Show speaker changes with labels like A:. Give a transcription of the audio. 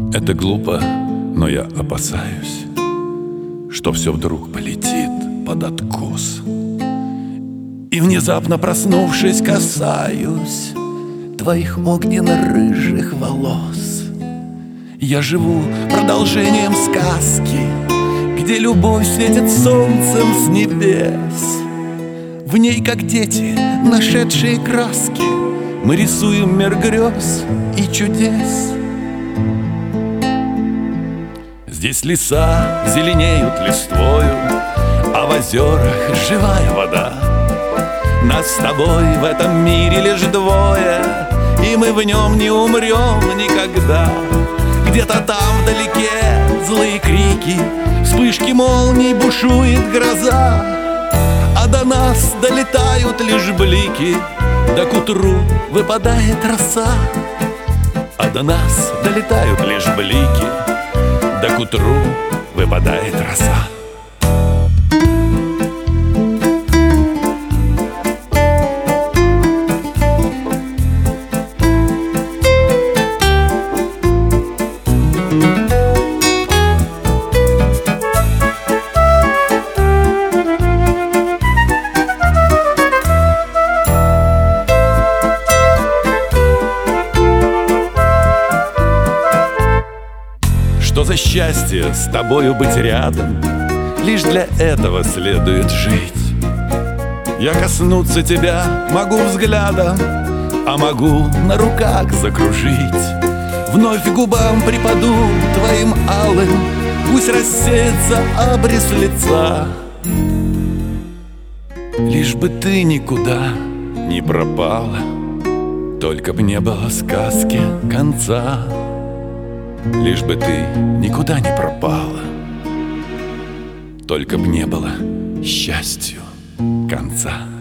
A: Это глупо, но я опасаюсь, что все вдруг полетит под откос. И внезапно проснувшись, касаюсь твоих огненно-рыжих волос. Я живу продолжением сказки, где любовь светит солнцем с небес. В ней, как дети, нашедшие краски, мы рисуем мир грез и чудес. Здесь леса зеленеют листвою, а в озерах живая вода. Нас с тобой в этом мире лишь двое, и мы в нем не умрем никогда. Где-то там вдалеке злые крики, вспышки молний, бушует гроза, а до нас долетают лишь блики, да к утру выпадает роса. А до нас долетают лишь блики, да к утру выпадает роса. Что за счастье с тобою быть рядом, лишь для этого следует жить. Я коснуться тебя могу взглядом, а могу на руках закружить. Вновь к губам припаду твоим алым, пусть рассеется обрез лица. Лишь бы ты никуда не пропала, только б не было сказки конца. Лишь бы ты никуда не пропала, только б не было счастью конца.